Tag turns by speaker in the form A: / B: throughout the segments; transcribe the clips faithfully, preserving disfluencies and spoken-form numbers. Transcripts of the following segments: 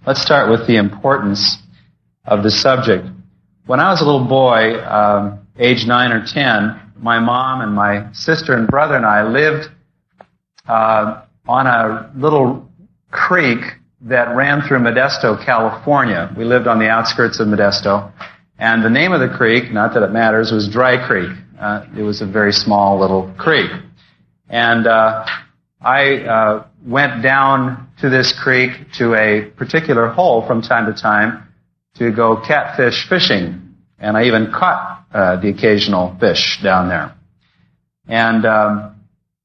A: Let's start with the importance of the subject. When I was a little boy, um, age nine or ten, my mom and my sister and brother and I lived uh, on a little creek that ran through Modesto, California. We lived on the outskirts of Modesto. And the name of the creek, not that it matters, was Dry Creek. Uh, it was a very small little creek. And uh, I uh, went down to this creek to a particular hole from time to time to go catfish fishing. And I even caught uh, the occasional fish down there. And um,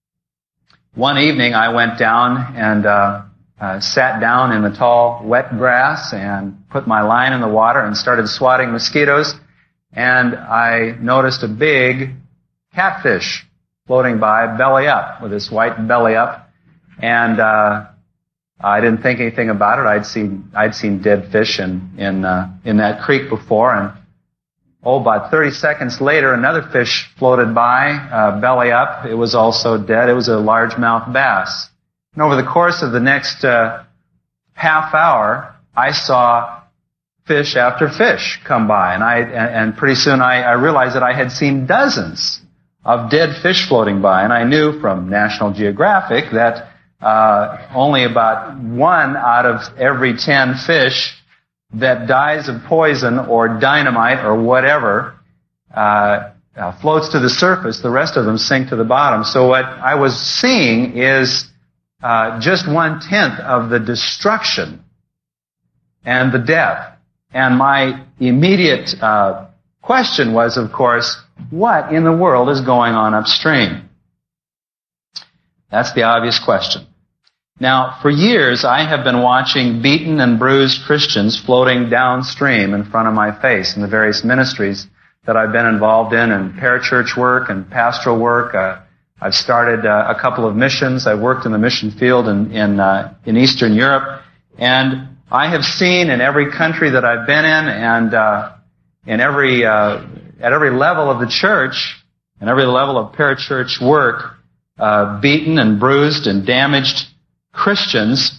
A: one evening I went down and uh, uh, sat down in the tall, wet grass and put my line in the water and started swatting mosquitoes. And I noticed a big catfish floating by, belly up, with this white belly up. And uh, I didn't think anything about it. I'd seen I'd seen dead fish in in uh, in that creek before, and oh, about thirty seconds later, another fish floated by, uh, belly up. It was also dead. It was a largemouth bass. And over the course of the next uh, half hour, I saw fish after fish come by, and I and, and pretty soon I, I realized that I had seen dozens of dead fish floating by, and I knew from National Geographic that uh, only about one out of every ten fish that dies of poison or dynamite or whatever uh, uh, floats to the surface. The rest of them sink to the bottom. So what I was seeing is uh, just one-tenth of the destruction and the death. And my immediate uh, question was, of course, what in the world is going on upstream? That's the obvious question. Now, for years, I have been watching beaten and bruised Christians floating downstream in front of my face in the various ministries that I've been involved in, and parachurch work and pastoral work. Uh, I've started uh, a couple of missions. I've worked in the mission field in in, uh, in Eastern Europe, and I have seen in every country that I've been in, and uh, in every uh, at every level of the church, and every level of parachurch work, uh, beaten and bruised and damaged Christians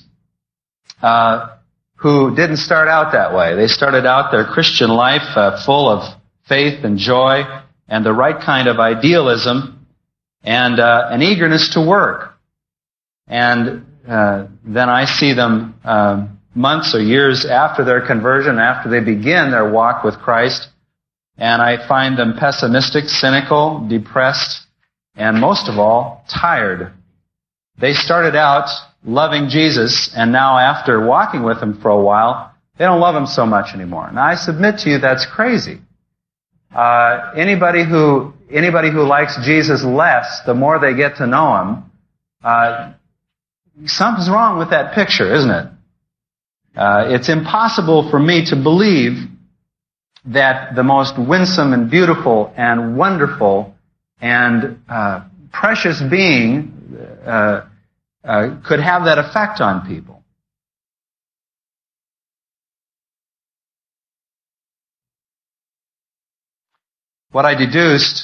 A: uh, who didn't start out that way. They started out their Christian life uh, full of faith and joy and the right kind of idealism and uh, an eagerness to work. And uh, then I see them uh, months or years after their conversion, after they begin their walk with Christ, and I find them pessimistic, cynical, depressed, and most of all, tired. They started out loving Jesus, and now after walking with Him for a while, they don't love Him so much anymore. Now, I submit to you that's crazy. Uh, anybody who anybody who likes Jesus less, the more they get to know Him, uh, something's wrong with that picture, isn't it? Uh, it's impossible for me to believe that the most winsome and beautiful and wonderful and uh, precious being uh, Uh, could have that effect on people. What I deduced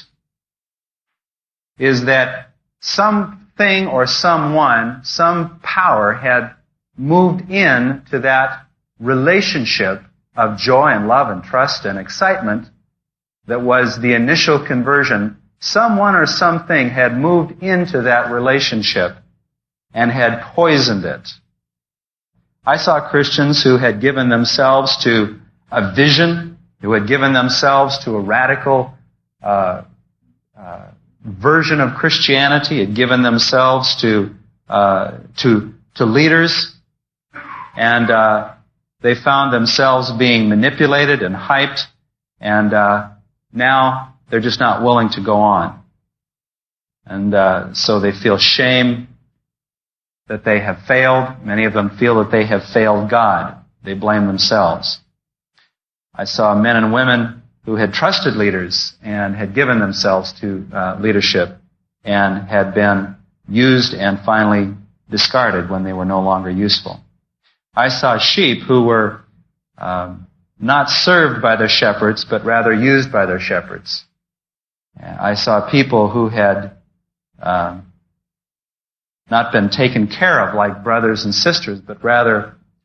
A: is that something or someone, some power had moved into that relationship of joy and love and trust and excitement that was the initial conversion. Someone or something had moved into that relationship and had poisoned it. I saw Christians who had given themselves to a vision, who had given themselves to a radical uh, uh, version of Christianity, had given themselves to uh, to to leaders, and uh, they found themselves being manipulated and hyped, and uh, now they're just not willing to go on, and uh, so they feel shame that they have failed. Many of them feel that they have failed God. They blame themselves. I saw men and women who had trusted leaders and had given themselves to uh, leadership and had been used and finally discarded when they were no longer useful. I saw sheep who were um, not served by their shepherds, but rather used by their shepherds. I saw people who had um, not been taken care of like brothers and sisters, but rather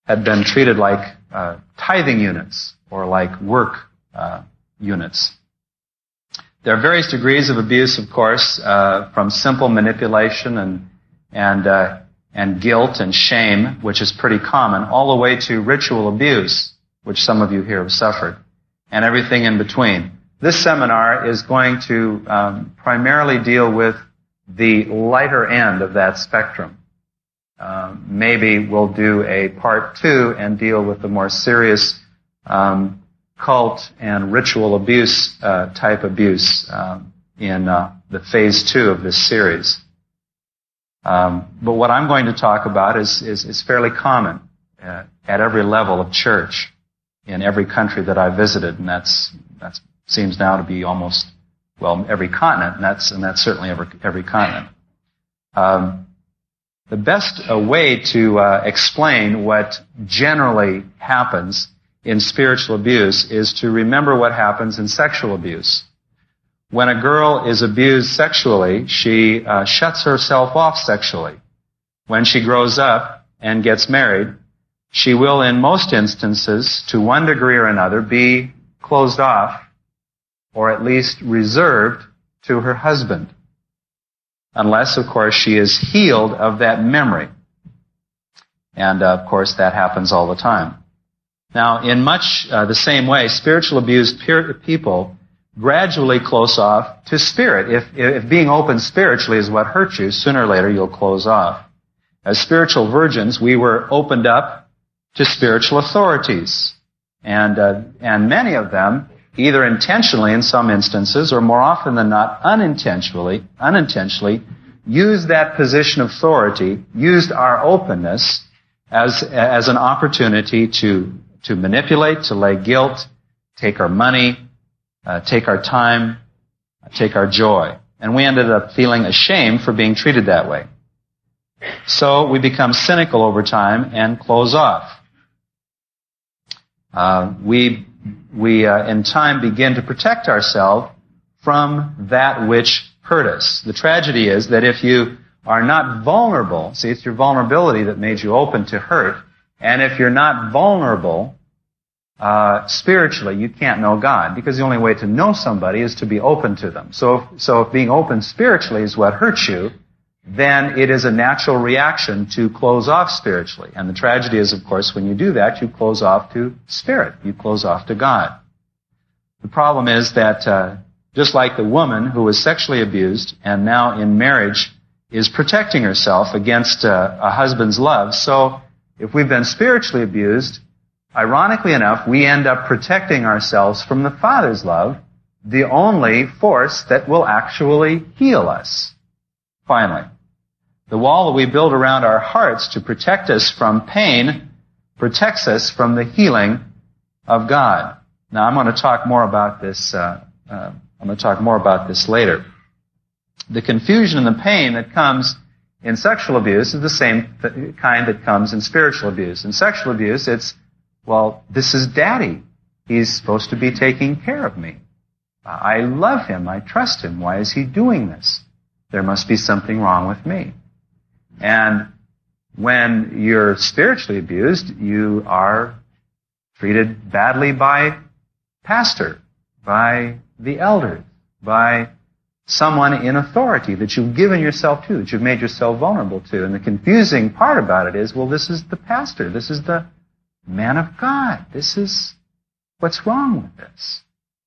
A: had been treated like uh, tithing units or like work uh, units. There are various degrees of abuse, of course, uh, from simple manipulation and and uh, and guilt and shame, which is pretty common, all the way to ritual abuse, which some of you here have suffered, and everything in between. This seminar is going to um, primarily deal with the lighter end of that spectrum. Um, maybe we'll do a part two and deal with the more serious um, cult and ritual abuse uh, type abuse um, in uh, the phase two of this series. Um, but what I'm going to talk about is is, is fairly common uh, at every level of church in every country that I visited, and that's that seems now to be almost well every continent, and that's and that's certainly every every continent. Um, The best uh, way to uh, explain what generally happens in spiritual abuse is to remember what happens in sexual abuse. When a girl is abused sexually, she uh, shuts herself off sexually. When she grows up and gets married, she will, in most instances, to one degree or another, be closed off, or at least reserved to her husband. Unless, of course, she is healed of that memory. And, uh, of course, that happens all the time. Now, in much uh, the same way, spiritual abused peer- people gradually close off to spirit. If, if being open spiritually is what hurts you, sooner or later you'll close off. As spiritual virgins, we were opened up to spiritual authorities. And, uh, and many of them, either intentionally in some instances, or more often than not, unintentionally, unintentionally, used that position of authority, used our openness as, as an opportunity to, to manipulate, to lay guilt, take our money, uh, take our time, take our joy. And we ended up feeling ashamed for being treated that way. So we become cynical over time and close off. Uh, we We, uh, in time, begin to protect ourselves from that which hurt us. The tragedy is that if you are not vulnerable, see, it's your vulnerability that made you open to hurt, and if you're not vulnerable uh, spiritually, you can't know God, because the only way to know somebody is to be open to them. So, if, so if being open spiritually is what hurts you, then it is a natural reaction to close off spiritually. And the tragedy is, of course, when you do that, you close off to spirit. You close off to God. The problem is that uh, just like the woman who was sexually abused and now in marriage is protecting herself against uh, a husband's love, so if we've been spiritually abused, ironically enough, we end up protecting ourselves from the Father's love, the only force that will actually heal us. Finally, the wall that we build around our hearts to protect us from pain protects us from the healing of God. Now, I'm going to talk more about this. Uh, uh, I'm going to talk more about this later. The confusion and the pain that comes in sexual abuse is the same th- kind that comes in spiritual abuse. In sexual abuse, it's, well, this is Daddy. He's supposed to be taking care of me. I love him. I trust him. Why is he doing this? There must be something wrong with me. And when you're spiritually abused, you are treated badly by pastor, by the elders, by someone in authority that you've given yourself to, that you've made yourself vulnerable to. And the confusing part about it is, well, this is the pastor. This is the man of God. This is what's wrong with this.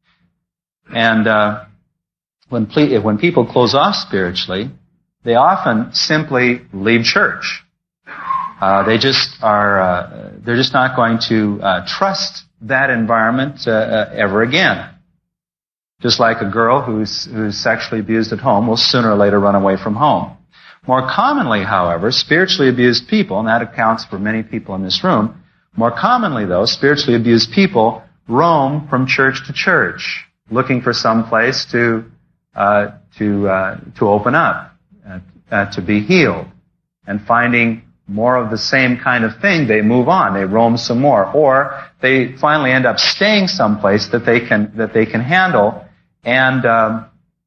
A: And uh When, ple- when people close off spiritually, they often simply leave church. Uh, they just are, uh, they're just not going to uh, trust that environment uh, uh, ever again. Just like a girl who's, who's sexually abused at home will sooner or later run away from home. More commonly, however, spiritually abused people, and that accounts for many people in this room, more commonly, though, spiritually abused people roam from church to church, looking for some place to uh, to uh, to open up, uh, uh, to be healed, and finding more of the same kind of thing, they move on. They roam some more, or they finally end up staying someplace that they can that they can handle, and um,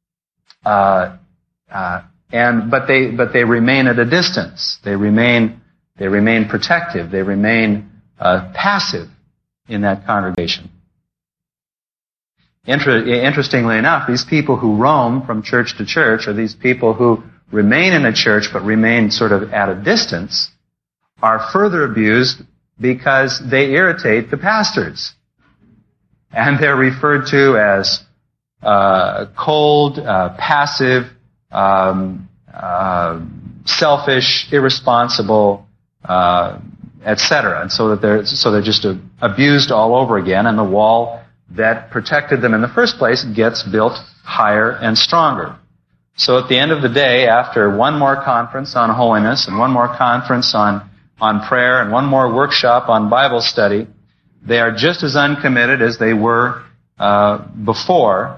A: uh, uh, and but they but they remain at a distance. They remain they remain protective. They remain uh, passive in that congregation. Inter- interestingly enough, these people who roam from church to church, or these people who remain in a church but remain sort of at a distance, are further abused because they irritate the pastors. And they're referred to as uh, cold, uh, passive, um, uh, selfish, irresponsible, uh, et cetera. And so that they're so they're just uh, abused all over again, and the wall that protected them in the first place gets built higher and stronger. So at the end of the day, after one more conference on holiness and one more conference on on prayer and one more workshop on Bible study, they are just as uncommitted as they were uh, before.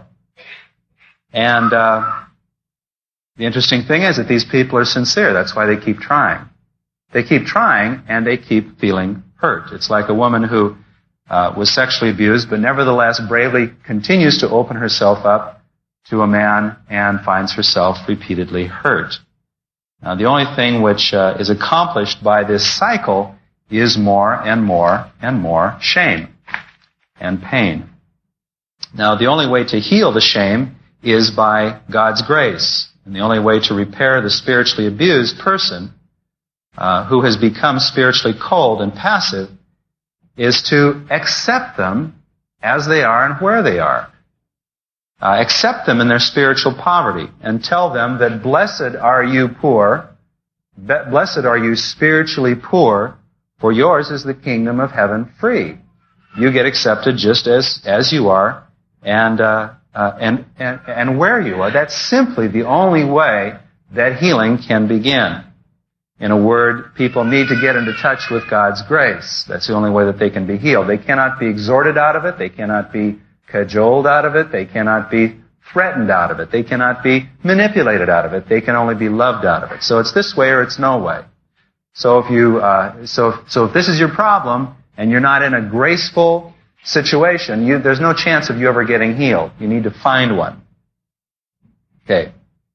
A: And uh, the interesting thing is that these people are sincere. That's why they keep trying. They keep trying, and they keep feeling hurt. It's like a woman who uh, was sexually abused, but nevertheless bravely continues to open herself up to a man and finds herself repeatedly hurt. Now, the only thing which uh, is accomplished by this cycle is more and more and more shame and pain. Now, the only way to heal the shame is by God's grace. And the only way to repair the spiritually abused person uh, who has become spiritually cold and passive is to accept them as they are and where they are. Uh, accept them in their spiritual poverty and tell them that blessed are you poor, blessed are you spiritually poor, for yours is the kingdom of heaven free. You get accepted just as, as you are and, uh, uh, and, and, and where you are. That's simply the only way that healing can begin. In a word, people need to get into touch with God's grace. That's the only way that they can be healed. They cannot be exhorted out of it. They cannot be cajoled out of it. They cannot be threatened out of it. They cannot be manipulated out of it. They can only be loved out of it. So it's this way or it's no way. So if you, uh, so, so if this is your problem and you're not in a graceful situation, you, there's no chance of you ever getting healed. You need to find one. Okay.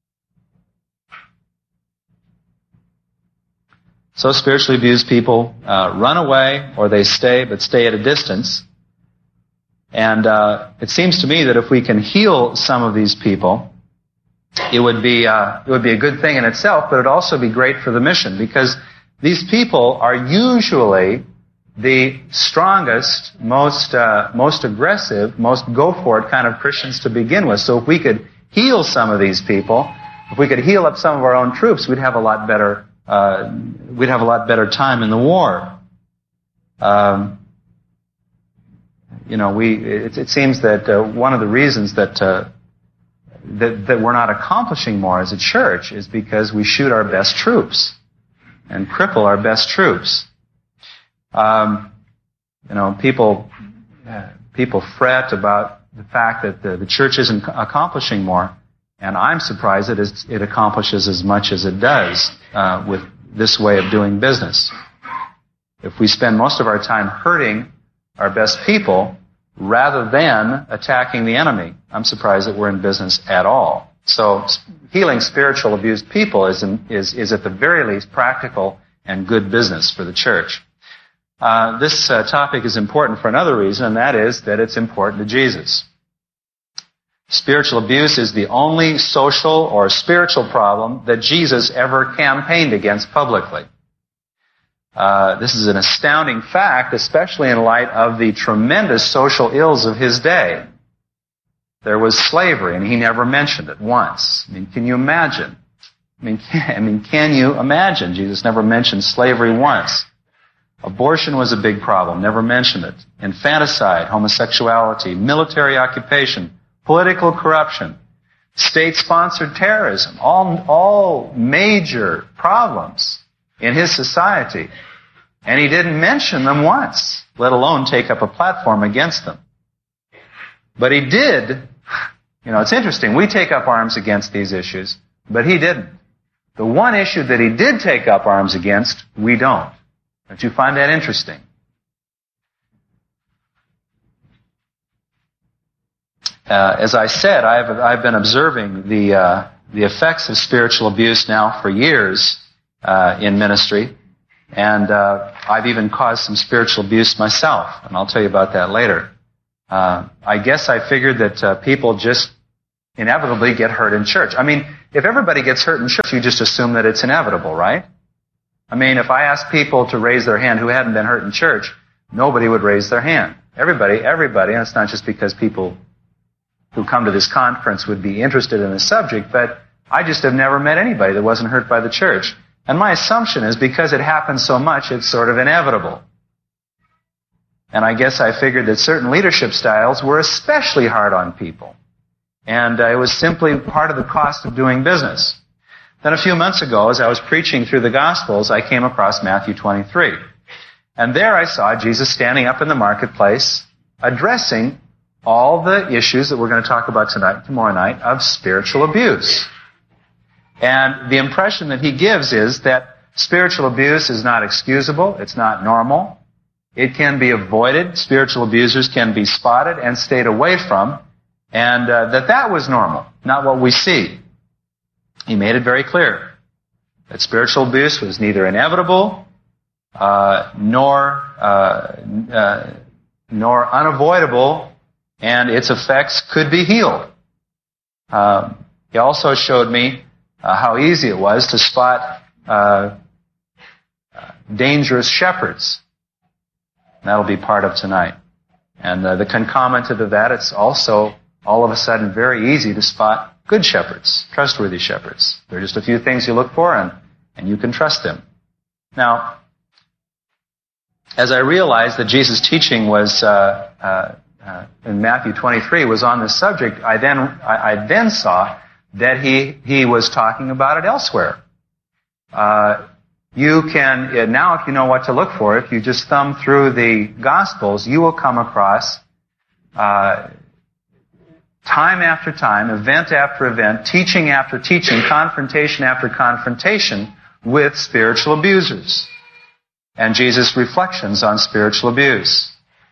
A: So spiritually abused people uh, run away, or they stay, but stay at a distance. And uh, it seems to me that if we can heal some of these people, it would be uh, it would be a good thing in itself, but it would also be great for the mission, because these people are usually the strongest, most uh, most aggressive, most go-for-it kind of Christians to begin with. So if we could heal some of these people, if we could heal up some of our own troops, we'd have a lot better uh, we'd have a lot better time in the war. Um, You know, we, it, it seems that uh, one of the reasons that, uh, that, that we're not accomplishing more as a church is because we shoot our best troops and cripple our best troops. Um, you know, people, uh, people fret about the fact that the, the church isn't accomplishing more, and I'm surprised that it's, it accomplishes as much as it does uh, with this way of doing business. If we spend most of our time hurting our best people rather than attacking the enemy, I'm surprised that we're in business at all. So healing spiritual abused people is, in, is, is at the very least practical and good business for the church. Uh, this uh, topic is important for another reason, and that is that it's important to Jesus. Spiritual abuse is the only social or spiritual problem that Jesus ever campaigned against publicly. Uh, this is an astounding fact, especially in light of the tremendous social ills of his day. There was slavery, and he never mentioned it once. I mean, can you imagine? I mean, can, I mean, can you imagine? Jesus never mentioned slavery once. Abortion was a big problem, never mentioned it. Infanticide, homosexuality, military occupation, political corruption, state-sponsored terrorism, all, all major problems in his society. And he didn't mention them once, let alone take up a platform against them. But he did, you know, it's interesting, we take up arms against these issues, but he didn't. The one issue that he did take up arms against, we don't. Don't you find that interesting? Uh, as I said, I've, I've been observing the, uh, the effects of spiritual abuse now for years uh, in ministry. And uh, I've even caused some spiritual abuse myself, and I'll tell you about that later. Uh, I guess I figured that uh, people just inevitably get hurt in church. I mean, if everybody gets hurt in church, you just assume that it's inevitable, right? I mean, if I asked people to raise their hand who hadn't been hurt in church, nobody would raise their hand. Everybody, everybody, and it's not just because people who come to this conference would be interested in the subject, but I just have never met anybody that wasn't hurt by the church. And my assumption is because it happens so much, it's sort of inevitable. And I guess I figured that certain leadership styles were especially hard on people. And uh, it was simply part of the cost of doing business. Then a few months ago, as I was preaching through the Gospels, I came across Matthew twenty-three. And there I saw Jesus standing up in the marketplace, addressing all the issues that we're going to talk about tonight, tomorrow night, of spiritual abuse. And the impression that he gives is that spiritual abuse is not excusable, it's not normal, it can be avoided, spiritual abusers can be spotted and stayed away from, and uh, that that was normal, not what we see. He made it very clear that spiritual abuse was neither inevitable uh, nor uh, uh, nor unavoidable, and its effects could be healed. Uh, he also showed me uh, how easy it was to spot uh, uh, dangerous shepherds. That'll be part of tonight. And uh, the concomitant of that, it's also all of a sudden very easy to spot good shepherds, trustworthy shepherds. There are just a few things you look for, and, and you can trust them. Now, as I realized that Jesus' teaching was uh, uh, uh, in Matthew twenty-three was on this subject, I then I, I then saw that he he was talking about it elsewhere. Uh, you can now, if you know what to look for, if you just thumb through the Gospels, you will come across uh, time after time, event after event, teaching after teaching, confrontation after confrontation with spiritual abusers. And Jesus' reflections on spiritual abuse.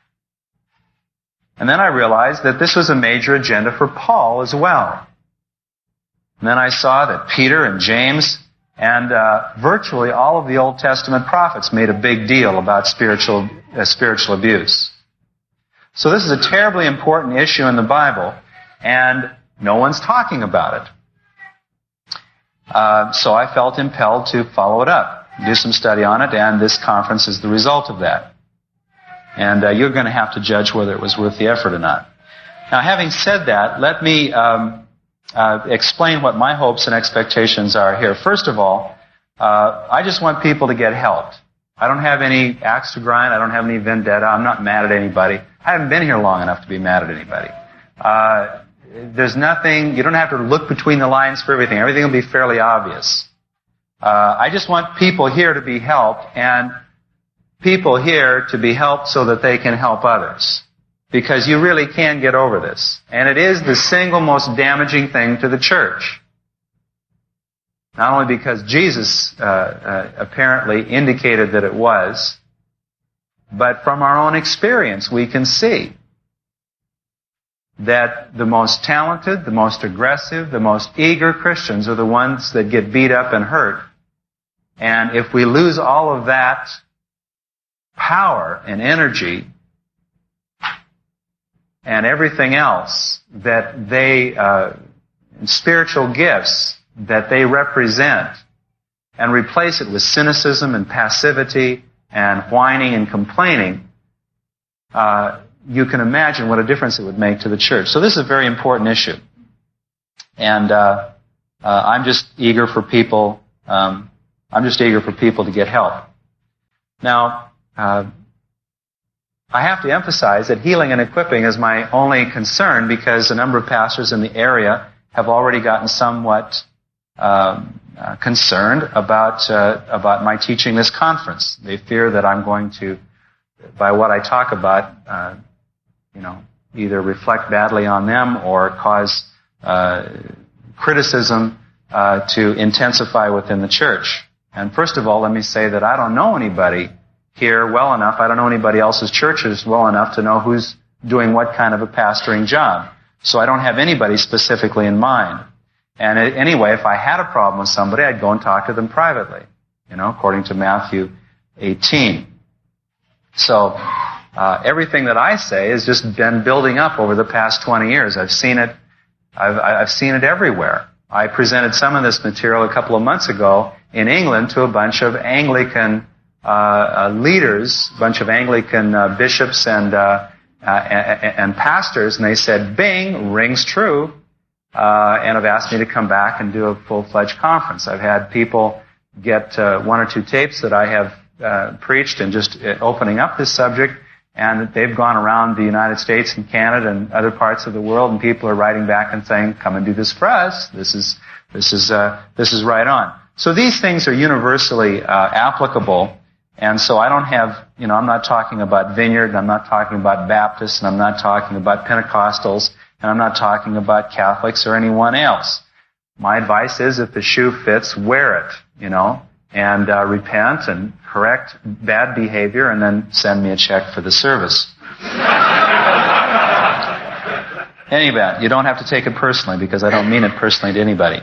A: And then I realized that this was a major agenda for Paul as well. And then I saw that Peter and James and uh, virtually all of the Old Testament prophets made a big deal about spiritual uh, spiritual abuse. So this is a terribly important issue in the Bible, and no one's talking about it. Uh, so I felt impelled to follow it up, do some study on it, and this conference is the result of that. And uh, you're going to have to judge whether it was worth the effort or not. Now, having said that, let me um, uh, explain what my hopes and expectations are here. First of all, uh, I just want people to get helped. I don't have any axe to grind. I don't have any vendetta. I'm not mad at anybody. I haven't been here long enough to be mad at anybody. Uh, there's nothing, you don't have to look between the lines for everything. Everything will be fairly obvious. Uh, I just want people here to be helped, and people here to be helped so that they can help others. Because you really can get over this. And it is the single most damaging thing to the church. Not only because Jesus uh, uh, apparently indicated that it was, but from our own experience we can see that the most talented, the most aggressive, the most eager Christians are the ones that get beat up and hurt. And if we lose all of that power and energy and everything else that they, uh, spiritual gifts that they represent, and replace it with cynicism and passivity and whining and complaining, uh, you can imagine what a difference it would make to the church. So this is a very important issue. And uh, uh, I'm just eager for people, um, I'm just eager for people to get help. Now, uh, I have to emphasize that healing and equipping is my only concern, because a number of pastors in the area have already gotten somewhat um, uh, concerned about uh, about my teaching this conference. They fear that I'm going to, by what I talk about, uh, you know, either reflect badly on them or cause uh, criticism uh, to intensify within the church. And first of all, let me say that I don't know anybody here well enough, I don't know anybody else's churches well enough to know who's doing what kind of a pastoring job. So I don't have anybody specifically in mind. And anyway, if I had a problem with somebody, I'd go and talk to them privately, you know, according to Matthew eighteen. So uh, everything that I say has just been building up over the past twenty years. I've seen it. I've, I've seen it everywhere. I presented some of this material a couple of months ago in England to a bunch of Anglican uh, uh, leaders, a bunch of Anglican uh, bishops and, uh, uh, and and pastors, and they said, "Bing, rings true," uh, and have asked me to come back and do a full-fledged conference. I've had people get uh, one or two tapes that I have uh, preached and just uh, opening up this subject. And they've gone around the United States and Canada and other parts of the world, and people are writing back and saying, "Come and do this for us. This is this is uh, this is right on." So these things are universally uh, applicable, and so I don't have, you know, I'm not talking about Vineyard, and I'm not talking about Baptists, and I'm not talking about Pentecostals, and I'm not talking about Catholics or anyone else. My advice is, if the shoe fits, wear it, you know. And uh, repent and correct bad behavior, and then send me a check for the service. Anyway, you don't have to take it personally, because I don't mean it personally to anybody.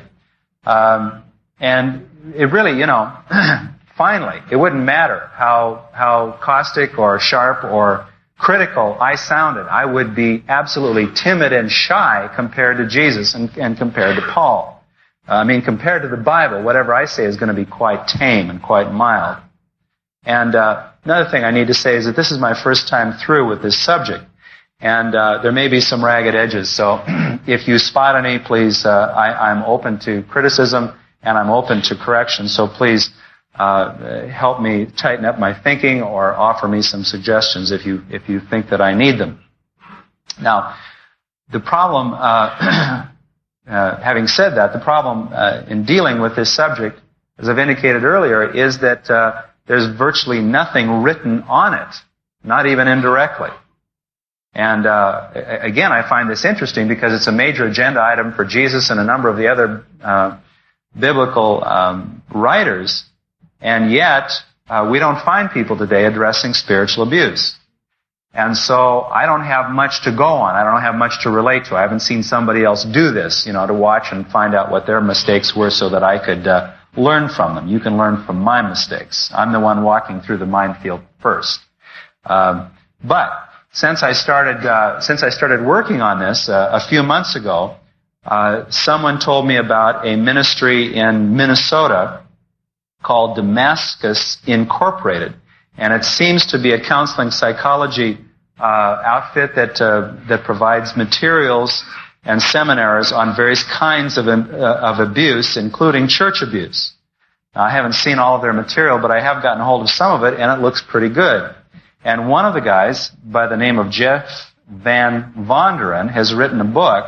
A: Um, and it really, you know, finally, it wouldn't matter how how caustic or sharp or critical I sounded. I would be absolutely timid and shy compared to Jesus and, and compared to Paul. I mean, compared to the Bible, whatever I say is going to be quite tame and quite mild. And uh, another thing I need to say is that this is my first time through with this subject. And uh, there may be some ragged edges. So if you spot any, please, uh, I, I'm open to criticism and I'm open to correction. So please uh, help me tighten up my thinking or offer me some suggestions if you if you think that I need them. Now, the problem... Uh, Uh, having said that, the problem uh, in dealing with this subject, as I've indicated earlier, is that uh, there's virtually nothing written on it, not even indirectly. And uh, again, I find this interesting because it's a major agenda item for Jesus and a number of the other uh, biblical um, writers, and yet uh, we don't find people today addressing spiritual abuse. And so I don't have much to go on. I don't have much to relate to. I haven't seen somebody else do this, you know, to watch and find out what their mistakes were so that I could uh, learn from them. You can learn from my mistakes. I'm the one walking through the minefield first. Um, but since I started, uh, since I started working on this uh, a few months ago, uh, someone told me about a ministry in Minnesota called Damascus Incorporated. And it seems to be a counseling psychology uh, outfit that uh, that provides materials and seminars on various kinds of uh, of abuse, including church abuse. Now, I haven't seen all of their material, but I have gotten hold of some of it, and it looks pretty good. And one of the guys, by the name of Jeff Van Vonderen, has written a book,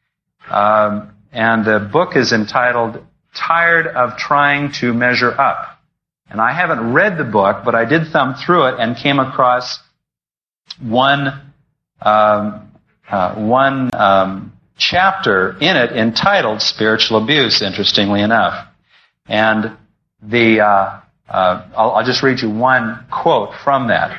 A: um, and the book is entitled "Tired of Trying to Measure Up." And I haven't read the book, but I did thumb through it and came across one um, uh, one um, chapter in it entitled "Spiritual Abuse," interestingly enough. And the uh, uh, I'll, I'll just read you one quote from that.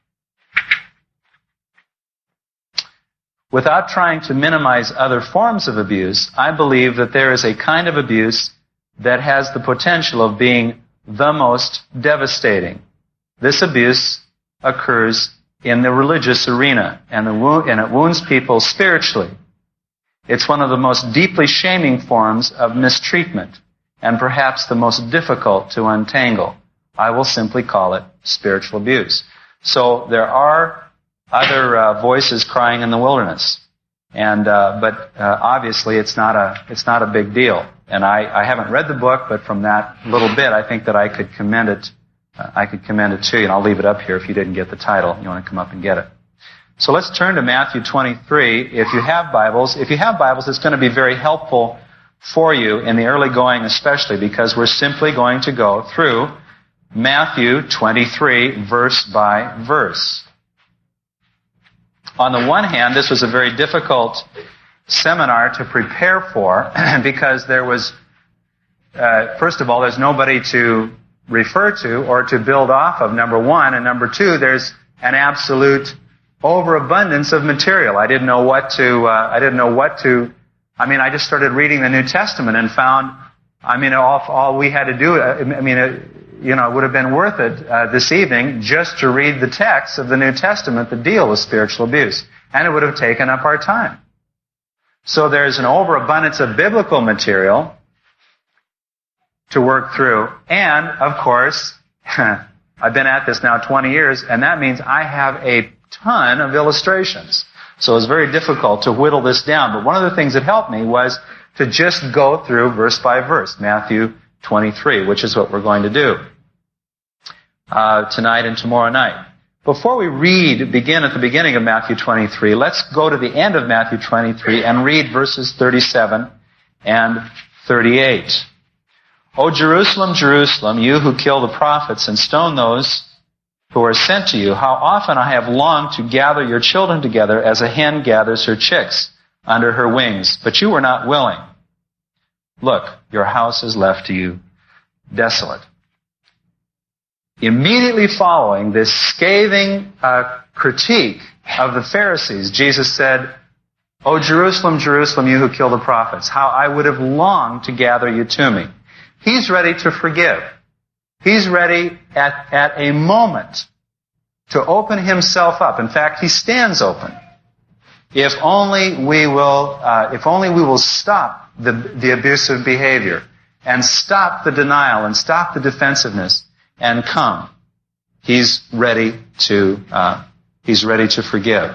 A: "Without trying to minimize other forms of abuse, I believe that there is a kind of abuse that has the potential of being the most devastating. This abuse occurs in the religious arena, and, the wo- and it wounds people spiritually. It's one of the most deeply shaming forms of mistreatment, and perhaps the most difficult to untangle. I will simply call it spiritual abuse." So there are other uh, voices crying in the wilderness, and uh, but uh, obviously it's not a it's not a big deal. And I, I haven't read the book, but from that little bit, I think that I could commend it. Uh, I could commend it to you, and I'll leave it up here if you didn't get the title. You want to come up and get it. So let's turn to Matthew twenty-three. If you have Bibles, if you have Bibles, it's going to be very helpful for you in the early going, especially because we're simply going to go through Matthew twenty-three, verse by verse. On the one hand, this was a very difficult seminar to prepare for because there was, uh, first of all, there's nobody to refer to or to build off of, number one. And number two, there's an absolute overabundance of material. I didn't know what to, uh, I didn't know what to, I mean, I just started reading the New Testament and found, I mean, all, all we had to do, I mean, it, you know, it would have been worth it uh, this evening just to read the texts of the New Testament that deal with spiritual abuse. And it would have taken up our time. So there's an overabundance of biblical material to work through. And, of course, I've been at this now twenty years, and that means I have a ton of illustrations. So it's very difficult to whittle this down. But one of the things that helped me was to just go through verse by verse, Matthew twenty-three, which is what we're going to do uh, tonight and tomorrow night. Before we read, begin at the beginning of Matthew twenty-three, let's go to the end of Matthew twenty-three and read verses thirty-seven and thirty-eight. O Jerusalem, Jerusalem, you who kill the prophets and stone those who are sent to you, how often I have longed to gather your children together as a hen gathers her chicks under her wings, but you were not willing. Look, your house is left to you desolate. Immediately following this scathing uh, critique of the Pharisees, Jesus said, O Jerusalem, Jerusalem, you who kill the prophets, how I would have longed to gather you to me. He's ready to forgive. He's ready at, at a moment to open himself up. In fact, he stands open. If only we will, uh, if only we will stop the, the abusive behavior and stop the denial and stop the defensiveness and come. He's ready to, uh, he's ready to forgive.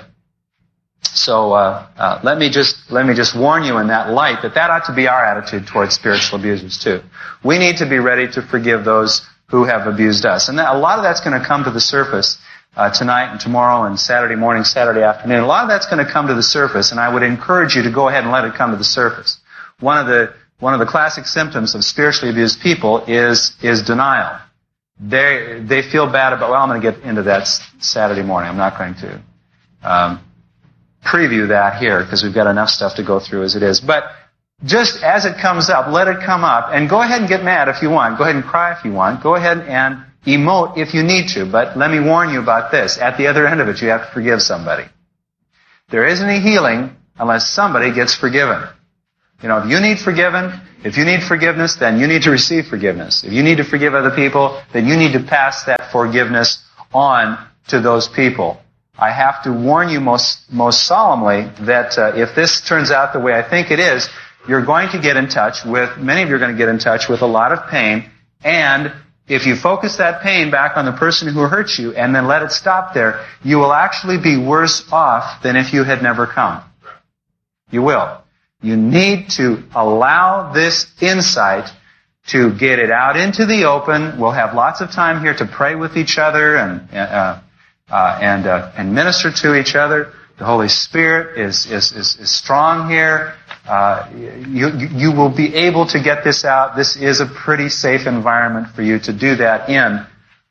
A: So, uh, uh, let me just, let me just warn you in that light that that ought to be our attitude towards spiritual abusers too. We need to be ready to forgive those who have abused us. And that, a lot of that's going to come to the surface uh, tonight and tomorrow and Saturday morning, Saturday afternoon. A lot of that's going to come to the surface, and I would encourage you to go ahead and let it come to the surface. One of the, one of the classic symptoms of spiritually abused people is, is denial. They, they feel bad about, well, I'm going to get into that Saturday morning. I'm not going to, um, preview that here because we've got enough stuff to go through as it is. But just as it comes up, let it come up, and go ahead and get mad if you want. Go ahead and cry if you want. Go ahead and emote if you need to. But let me warn you about this. At the other end of it, you have to forgive somebody. There isn't any healing unless somebody gets forgiven. You know, if you need forgiven, if you need forgiveness, then you need to receive forgiveness. If you need to forgive other people, then you need to pass that forgiveness on to those people. I have to warn you most most solemnly that uh, if this turns out the way I think it is, you're going to get in touch with, many of you are going to get in touch with a lot of pain, and if you focus that pain back on the person who hurt you and then let it stop there, you will actually be worse off than if you had never come. You will. You need to allow this insight to get it out into the open. We'll have lots of time here to pray with each other and uh, uh, and uh, and minister to each other. The Holy Spirit is is is, is strong here. Uh, you you will be able to get this out. This is a pretty safe environment for you to do that in.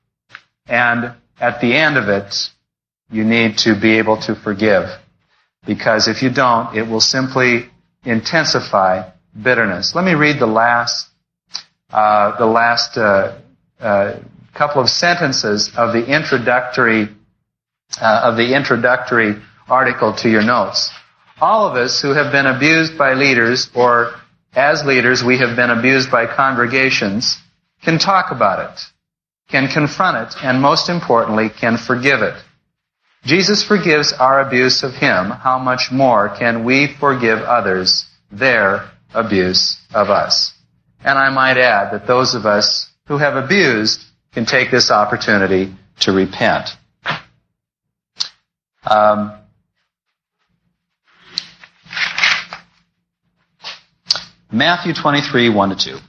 A: And at the end of it, you need to be able to forgive, because if you don't, it will simply intensify bitterness. Let me read the last uh, the last uh, uh, couple of sentences of the introductory uh, of the introductory article to your notes. All of us who have been abused by leaders, or as leaders we have been abused by congregations, can talk about it, can confront it, and most importantly, can forgive it. Jesus forgives our abuse of Him. How much more can we forgive others their abuse of us? And I might add that those of us who have abused can take this opportunity to repent. Um, Matthew twenty-three, one to two.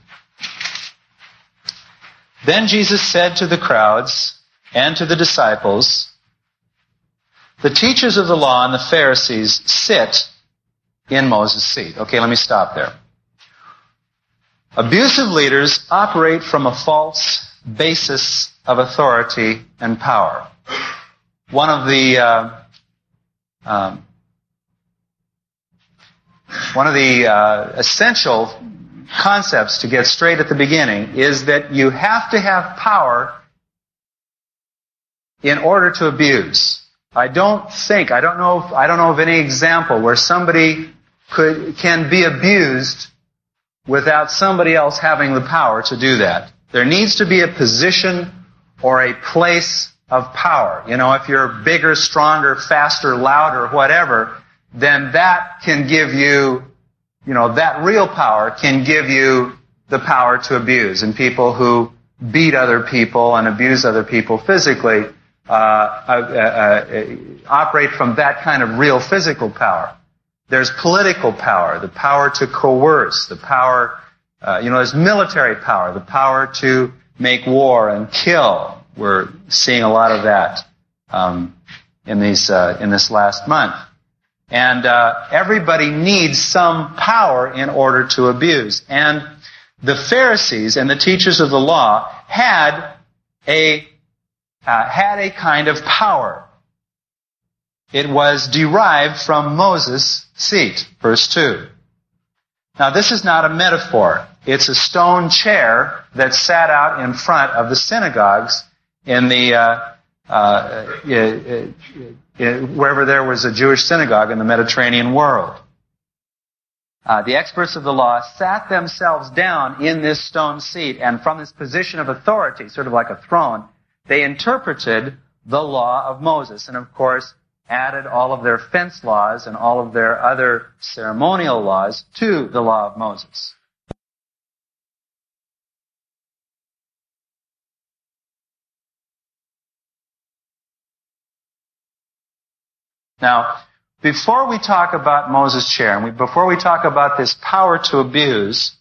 A: Then Jesus said to the crowds and to the disciples, the teachers of the law and the Pharisees sit in Moses' seat. Okay, let me stop there. Abusive leaders operate from a false basis of authority and power. One of the uh, um, one of the uh, essential concepts to get straight at the beginning is that you have to have power in order to abuse. I don't think, I don't know, if, I don't know of any example where somebody could can be abused without somebody else having the power to do that. There needs to be a position or a place of power. You know, if you're bigger, stronger, faster, louder, whatever, then that can give you, you know, that real power can give you the power to abuse. And people who beat other people and abuse other people physically uh, uh, uh, operate from that kind of real physical power. There's political power, the power to coerce, the power, uh, you know, there's military power, the power to make war and kill. We're seeing a lot of that um, in these uh, in this last month. And uh, everybody needs some power in order to abuse. And the Pharisees and the teachers of the law had a uh, had a kind of power. It was derived from Moses' seat, verse two. Now this is not a metaphor. It's a stone chair that sat out in front of the synagogues in the uh, uh, wherever there was a Jewish synagogue in the Mediterranean world. Uh, the experts of the law sat themselves down in this stone seat, and from this position of authority, sort of like a throne, they interpreted the law of Moses, and of course added all of their fence laws and all of their other ceremonial laws to the law of Moses. Now, before we talk about Moses' chair, and we, before we talk about this power to abuse,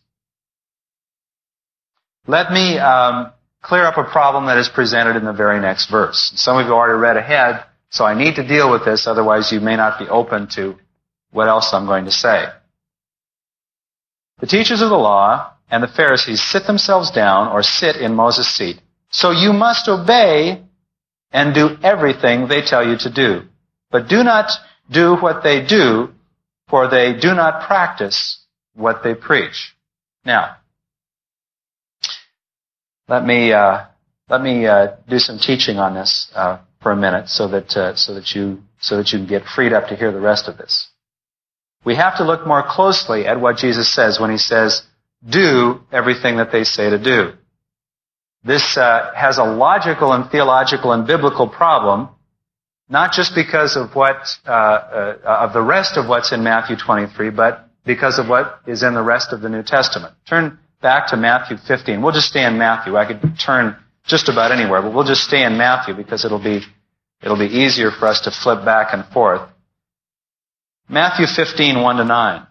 A: let me um, clear up a problem that is presented in the very next verse. Some of you already read ahead, so I need to deal with this, otherwise you may not be open to what else I'm going to say. The teachers of the law and the Pharisees sit themselves down or sit in Moses' seat. So you must obey and do everything they tell you to do. But do not do what they do, for they do not practice what they preach. Now, let me uh, let me uh, do some teaching on this uh, for a minute, so that uh, so that you so that you can get freed up to hear the rest of this. We have to look more closely at what Jesus says when he says, "Do everything that they say to do." This uh, has a logical and theological and biblical problem. Not just because of what, uh, uh, of the rest of what's in Matthew twenty-three, but because of what is in the rest of the New Testament. Turn back to Matthew fifteen. We'll just stay in Matthew. I could turn just about anywhere, but we'll just stay in Matthew because it'll be, it'll be easier for us to flip back and forth. Matthew fifteen, one to nine.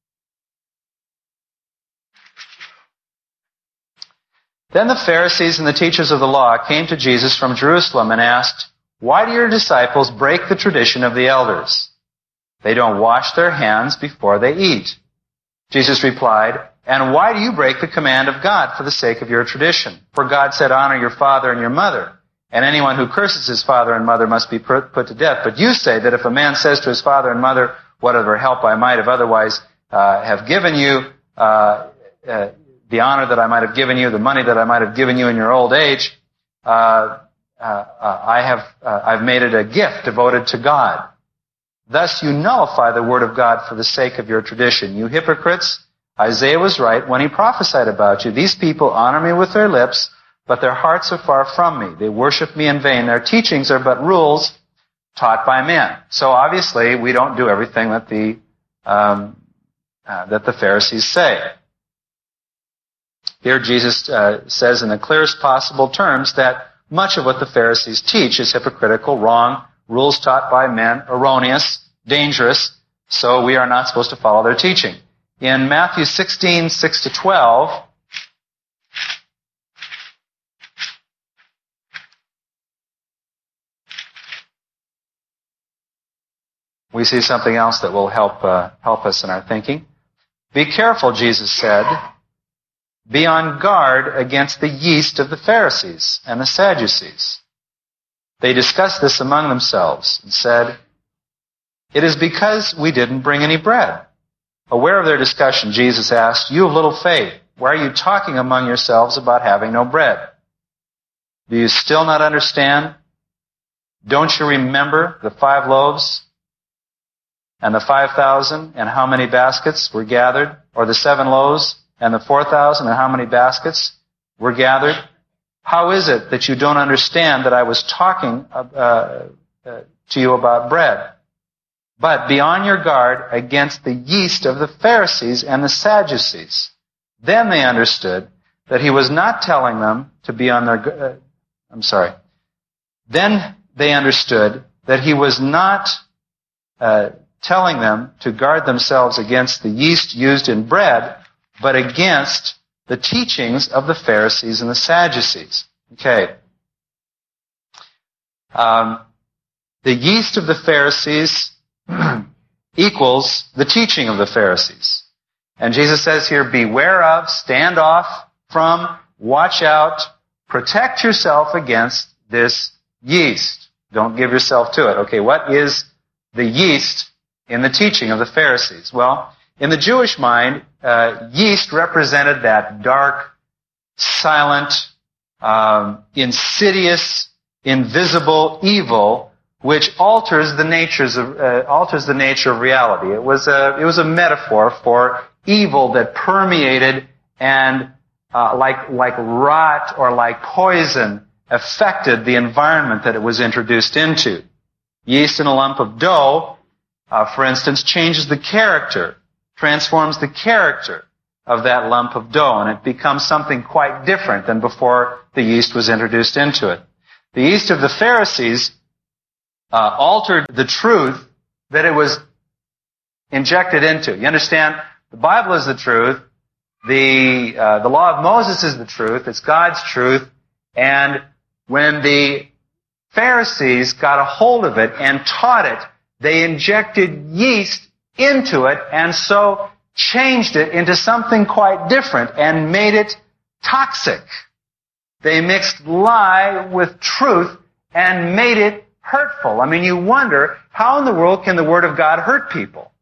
A: Then the Pharisees and the teachers of the law came to Jesus from Jerusalem and asked, "Why do your disciples break the tradition of the elders? They don't wash their hands before they eat." Jesus replied, "And why do you break the command of God for the sake of your tradition? For God said, 'Honor your father and your mother,' and anyone who curses his father and mother must be put to death. But you say that if a man says to his father and mother, 'Whatever help I might have otherwise uh, have given you, uh, uh, the honor that I might have given you, the money that I might have given you in your old age, uh, Uh, uh, I have, uh, I've made it a gift devoted to God. Thus you nullify the word of God for the sake of your tradition. You hypocrites, Isaiah was right when he prophesied about you. These people honor me with their lips, but their hearts are far from me. They worship me in vain. Their teachings are but rules taught by men." So obviously we don't do everything that the, um, uh, that the Pharisees say. Here Jesus uh, says in the clearest possible terms that much of what the Pharisees teach is hypocritical, wrong, rules taught by men, erroneous, dangerous, so we are not supposed to follow their teaching. In Matthew sixteen, six to twelve, we see something else that will help uh, help us in our thinking. "Be careful," Jesus said. "Be on guard against the yeast of the Pharisees and the Sadducees." They discussed this among themselves and said, "It is because we didn't bring any bread." Aware of their discussion, Jesus asked, "You of little faith, why are you talking among yourselves about having no bread? Do you still not understand? Don't you remember the five loaves and the five thousand and how many baskets were gathered, or the seven loaves and the four thousand, and how many baskets were gathered? How is it that you don't understand that I was talking uh, uh, to you about bread? But be on your guard against the yeast of the Pharisees and the Sadducees. Then they understood that he was not telling them to be on their, uh, I'm sorry. Then they understood that he was not uh, telling them to guard themselves against the yeast used in bread, but against the teachings of the Pharisees and the Sadducees. Okay. Um, the yeast of the Pharisees equals the teaching of the Pharisees. And Jesus says here, beware of, stand off from, watch out, protect yourself against this yeast. Don't give yourself to it. Okay, what is the yeast in the teaching of the Pharisees? Well, in the Jewish mind, uh, yeast represented that dark, silent, um, insidious, invisible evil which alters the natures of uh, alters the nature of reality. It was a it was a metaphor for evil that permeated and uh, like like rot or like poison affected the environment that it was introduced into. Yeast in a lump of dough, uh, for instance, changes the character, transforms the character of that lump of dough, and it becomes something quite different than before the yeast was introduced into it. The yeast of the Pharisees Uh, altered the truth that it was injected into. You understand? The Bible is the truth. The uh, the law of Moses is the truth. It's God's truth. And when the Pharisees got a hold of it and taught it, they injected yeast into it and so changed it into something quite different and made it toxic. They mixed lie with truth and made it hurtful. I mean, you wonder, how in the world can the Word of God hurt people?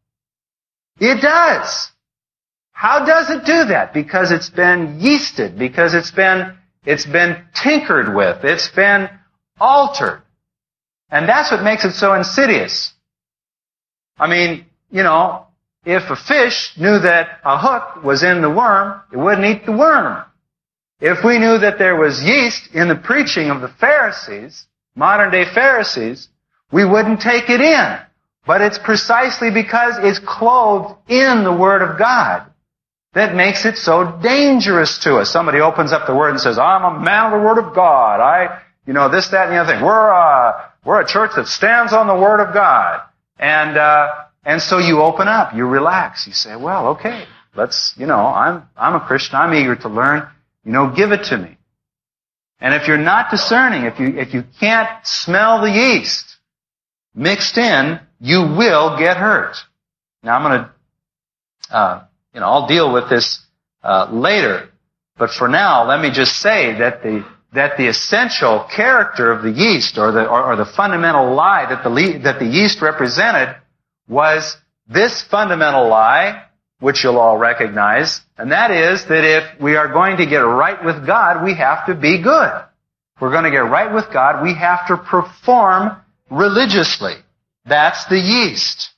A: It does. How does it do that? Because it's been yeasted, because it's been, it's been tinkered with, it's been altered. And that's what makes it so insidious. I mean, you know, if a fish knew that a hook was in the worm, it wouldn't eat the worm. If we knew that there was yeast in the preaching of the Pharisees, modern day Pharisees, we wouldn't take it in. But it's precisely because it's clothed in the Word of God that makes it so dangerous to us. Somebody opens up the Word and says, I'm a man of the Word of God. I, you know, this, that, and the other thing. We're a, we're a church that stands on the Word of God. And, uh, and so you open up, you relax. You say, well, okay, let's, you know, I'm, I'm a Christian. I'm eager to learn. You know, give it to me. And if you're not discerning, if you, if you can't smell the yeast mixed in, you will get hurt. Now I'm going to, uh, you know, I'll deal with this, uh, later. But for now, let me just say that the, that the essential character of the yeast or the, or, or the fundamental lie that the, that the yeast represented was this fundamental lie, which you'll all recognize, and that is that if we are going to get right with God, we have to be good. If we're going to get right with God, we have to perform religiously. That's the yeast.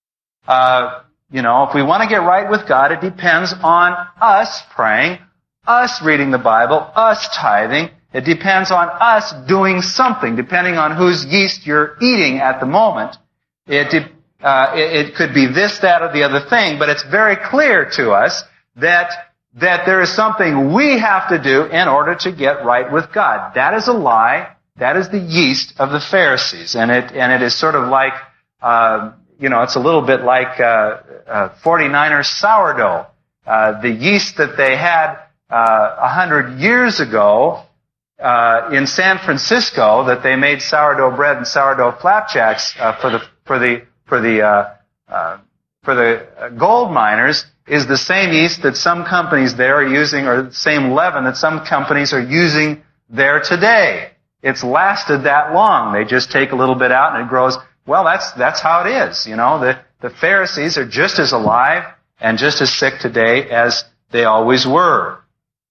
A: Uh, you know, if we want to get right with God, it depends on us praying, us reading the Bible, us tithing. It depends on us doing something, depending on whose yeast you're eating at the moment. It de- Uh, it, it could be this, that, or the other thing, but it's very clear to us that that there is something we have to do in order to get right with God. That is a lie. That is the yeast of the Pharisees, and it and it is sort of like, uh, you know, it's a little bit like uh, uh, forty-niners sourdough. Uh, the yeast that they had uh, a hundred years ago uh, in San Francisco, that they made sourdough bread and sourdough flapjacks uh, for the for the for the uh, uh, for the gold miners, is the same yeast that some companies there are using, or the same leaven that some companies are using there today. It's lasted that long. They just take a little bit out and it grows. Well, that's that's how it is. You know, the the Pharisees are just as alive and just as sick today as they always were.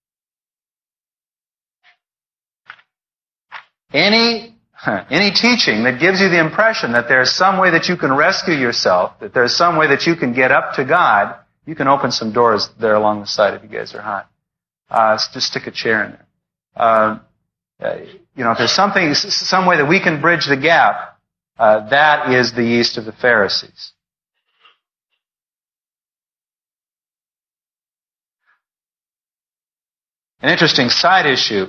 A: Any Any teaching that gives you the impression that there's some way that you can rescue yourself, that there's some way that you can get up to God, you can open some doors there along the side if you guys are hot. Uh, just stick a chair in there. Uh, uh, you know, if there's something, some way that we can bridge the gap, uh, that is the yeast of the Pharisees. An interesting side issue,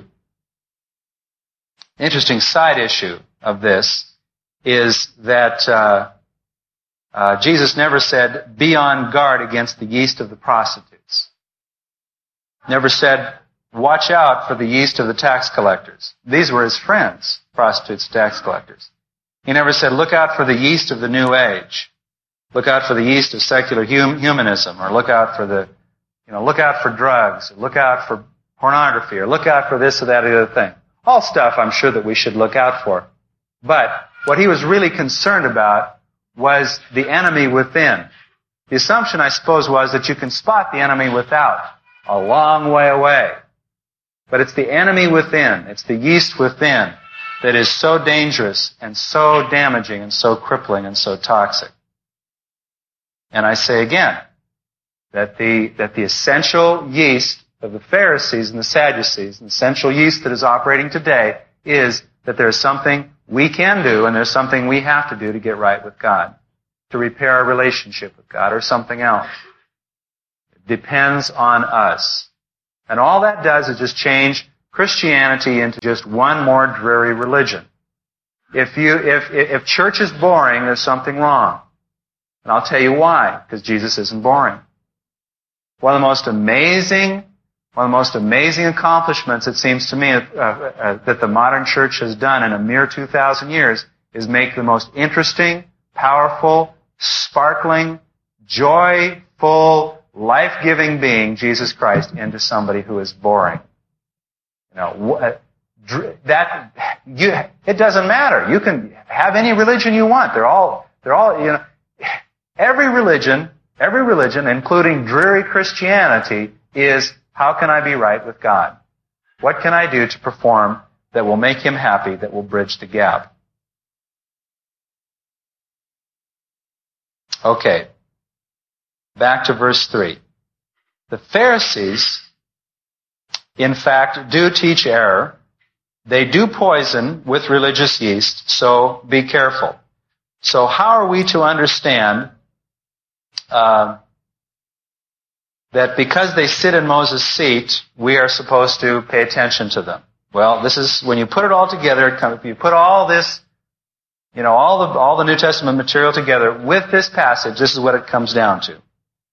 A: interesting side issue of this is that uh, uh, Jesus never said, be on guard against the yeast of the prostitutes. Never said, watch out for the yeast of the tax collectors. These were his friends, prostitutes, tax collectors. He never said, look out for the yeast of the New Age. Look out for the yeast of secular hum- humanism, or look out for the, you know, look out for drugs, or look out for pornography, or look out for this or that or the other thing. All stuff I'm sure that we should look out for. But what he was really concerned about was the enemy within. The assumption, I suppose, was that you can spot the enemy without, a long way away. But it's the enemy within, it's the yeast within that is so dangerous and so damaging and so crippling and so toxic. And I say again, that the, that the essential yeast of the Pharisees and the Sadducees, and the essential yeast that is operating today, is that there's something we can do and there's something we have to do to get right with God, to repair our relationship with God, or something else. It depends on us. And all that does is just change Christianity into just one more dreary religion. If you, if, if church is boring, there's something wrong. And I'll tell you why, because Jesus isn't boring. One of the most amazing, one of the most amazing accomplishments, it seems to me, uh, uh, that the modern church has done in a mere two thousand years is make the most interesting, powerful, sparkling, joyful, life-giving being, Jesus Christ, into somebody who is boring. You know, that, you, it doesn't matter. You can have any religion you want. They're all, they're all, you know, every religion, every religion, including dreary Christianity, is, how can I be right with God? What can I do to perform that will make Him happy, that will bridge the gap? Okay. Back to verse three. The Pharisees, in fact, do teach error. They do poison with religious yeast, so be careful. So how are we to understand uh, that because they sit in Moses' seat, we are supposed to pay attention to them? Well, this is, when you put it all together, if you put all this, you know, all the, all the New Testament material together with this passage, this is what it comes down to.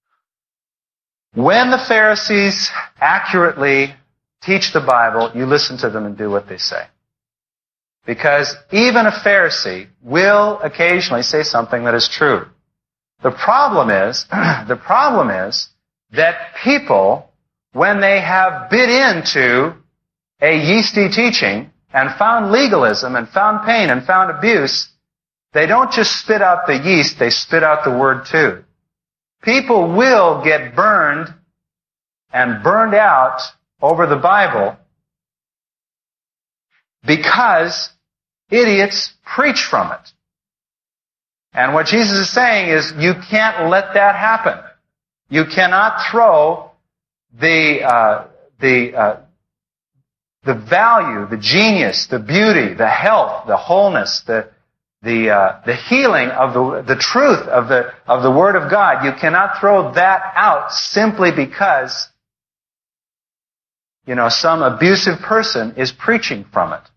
A: When the Pharisees accurately teach the Bible, you listen to them and do what they say. Because even a Pharisee will occasionally say something that is true. The problem is, the problem is that people, when they have bit into a yeasty teaching and found legalism and found pain and found abuse, they don't just spit out the yeast, they spit out the word too. People will get burned and burned out over the Bible because idiots preach from it. And what Jesus is saying is, you can't let that happen. You cannot throw the uh, the uh, the value, the genius, the beauty, the health, the wholeness, the the uh, the healing of the the truth of the of the Word of God. You cannot throw that out simply because, you know, some abusive person is preaching from it.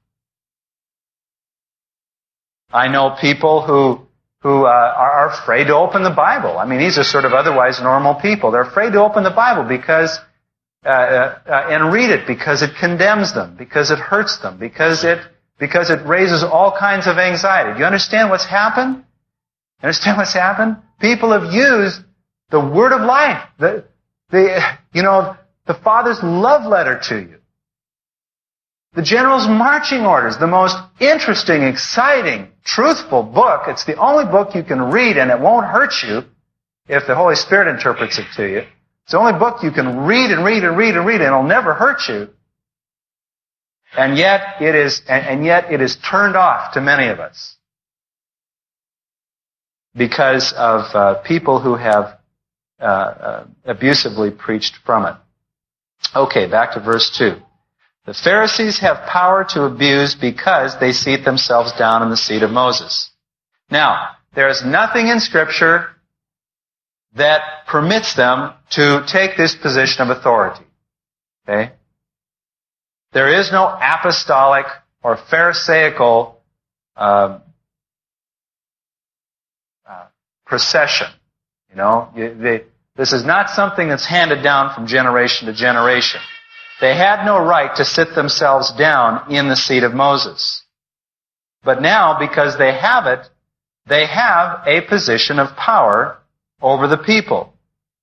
A: I know people who who uh, are afraid to open the Bible. I mean, these are sort of otherwise normal people. They're afraid to open the Bible because uh, uh, and read it because it condemns them, because it hurts them, because it because it raises all kinds of anxiety. Do you understand what's happened? You understand what's happened? People have used the Word of life, the the you know the Father's love letter to you, the General's marching orders, the most interesting, exciting, truthful book. It's the only book you can read and it won't hurt you if the Holy Spirit interprets it to you. It's the only book you can read and read and read and read and it'll never hurt you. And yet it is, and, and yet it is turned off to many of us because of uh, people who have uh, uh, abusively preached from it. Okay, back to verse two. The Pharisees have power to abuse because they seat themselves down in the seat of Moses. Now, there is nothing in Scripture that permits them to take this position of authority. Okay? There is no apostolic or pharisaical uh, uh, procession. You know, they, this is not something that's handed down from generation to generation. They had no right to sit themselves down in the seat of Moses. But now, because they have it, they have a position of power over the people.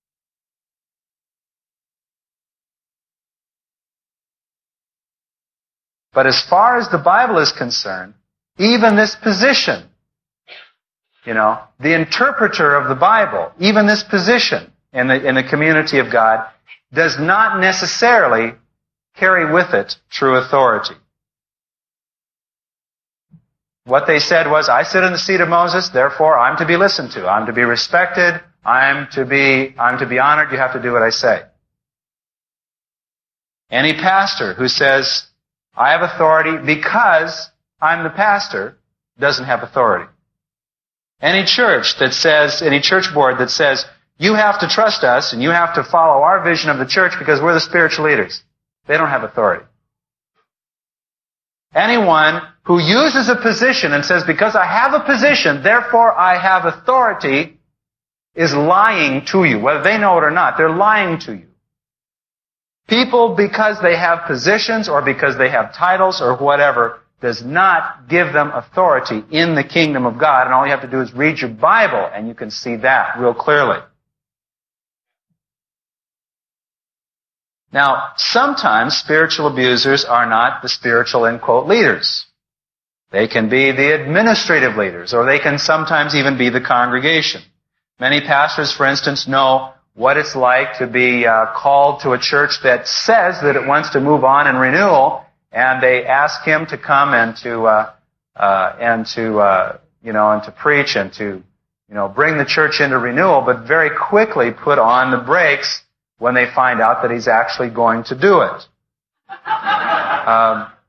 A: But as far as the Bible is concerned, even this position, you know, the interpreter of the Bible, even this position in the, in the community of God, does not necessarily carry with it true authority. What they said was, I sit in the seat of Moses, therefore I'm to be listened to. I'm to be respected. I'm to be, I'm to be honored. You have to do what I say. Any pastor who says, I have authority because I'm the pastor, doesn't have authority. Any church that says, any church board that says, you have to trust us and you have to follow our vision of the church because we're the spiritual leaders, they don't have authority. Anyone who uses a position and says, because I have a position, therefore I have authority, is lying to you. Whether they know it or not, they're lying to you. People, because they have positions or because they have titles or whatever, does not give them authority in the kingdom of God. And all you have to do is read your Bible and you can see that real clearly. Now, sometimes spiritual abusers are not the spiritual, end quote, leaders. They can be the administrative leaders, or they can sometimes even be the congregation. Many pastors, for instance, know what it's like to be uh, called to a church that says that it wants to move on in renewal, and they ask him to come and to uh, uh, and to uh, you know and to preach and to you know bring the church into renewal, but very quickly put on the brakes when they find out that he's actually going to do it. Um,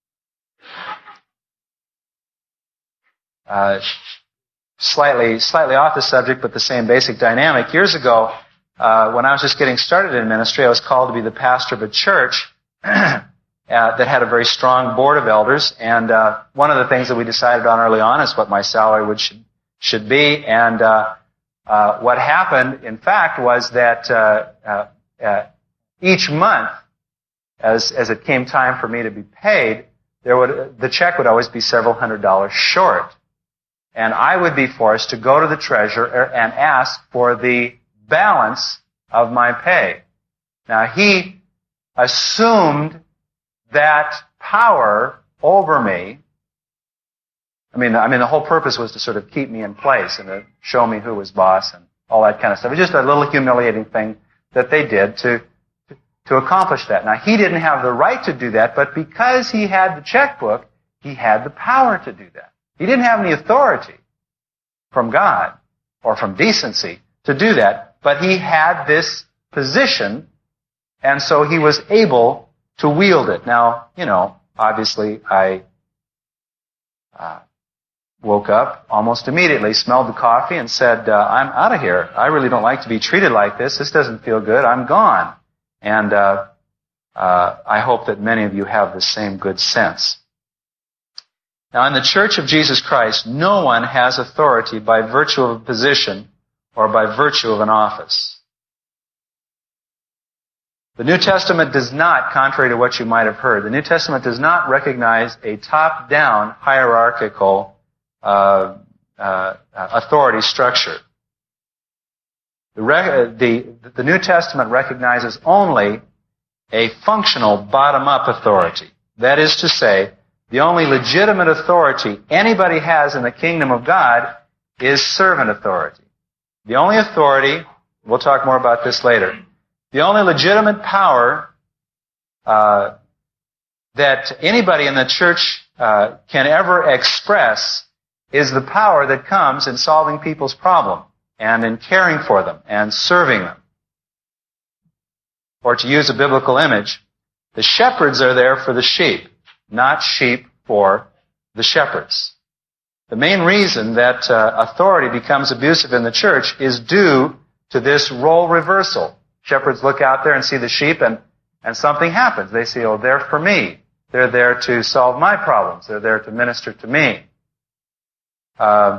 A: uh, slightly, slightly off the subject, but the same basic dynamic. Years ago, uh, when I was just getting started in ministry, I was called to be the pastor of a church uh, that had a very strong board of elders. And uh, one of the things that we decided on early on is what my salary would should, should be. And uh, Uh, what happened, in fact, was that uh, uh, uh, each month, as as it came time for me to be paid, there would the check would always be several hundred dollars short, and I would be forced to go to the treasurer and ask for the balance of my pay. Now, he assumed that power over me. I mean, I mean, the whole purpose was to sort of keep me in place and to show me who was boss and all that kind of stuff. It was just a little humiliating thing that they did to, to, to accomplish that. Now, he didn't have the right to do that, but because he had the checkbook, he had the power to do that. He didn't have any authority from God or from decency to do that, but he had this position, and so he was able to wield it. Now, you know, obviously, I, uh, woke up almost immediately, smelled the coffee, and said, uh, I'm out of here. I really don't like to be treated like this. This doesn't feel good. I'm gone. And uh, uh, I hope that many of you have the same good sense. Now, in the Church of Jesus Christ, no one has authority by virtue of a position or by virtue of an office. The New Testament does not, contrary to what you might have heard, the New Testament does not recognize a top-down hierarchical Uh, uh, authority structure. The, re- the, the New Testament recognizes only a functional bottom-up authority. That is to say, the only legitimate authority anybody has in the kingdom of God is servant authority. The only authority, we'll talk more about this later, the only legitimate power uh, that anybody in the church uh, can ever express is the power that comes in solving people's problem and in caring for them and serving them. or to use a biblical image, the shepherds are there for the sheep, not sheep for the shepherds. The main reason that uh, authority becomes abusive in the church is due to this role reversal. Shepherds look out there and see the sheep, and, and something happens. They say, oh, they're for me. They're there to solve my problems. They're there to minister to me. Uh,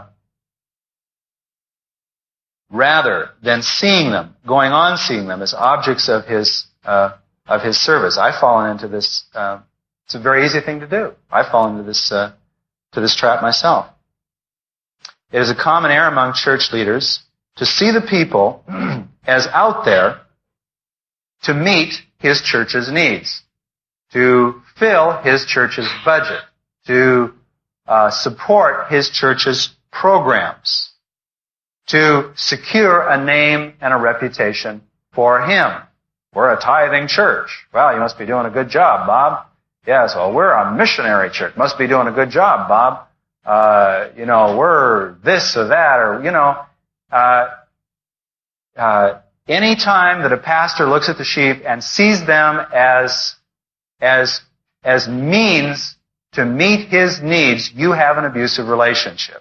A: rather than seeing them, going on seeing them as objects of his uh, of his service. I've fallen into this. Uh, it's a very easy thing to do. I've fallen into this uh, to this trap myself. It is a common error among church leaders to see the people as out there to meet his church's needs, to fill his church's budget, to uh, support his church's programs, to secure a name and a reputation for him. We're a tithing church. Well, you must be doing a good job, Bob. Yes, well, we're a missionary church. Must be doing a good job, Bob. Uh, you know, we're this or that, or, you know, uh, uh, any time that a pastor looks at the sheep and sees them as, as, as means to meet his needs, you have an abusive relationship.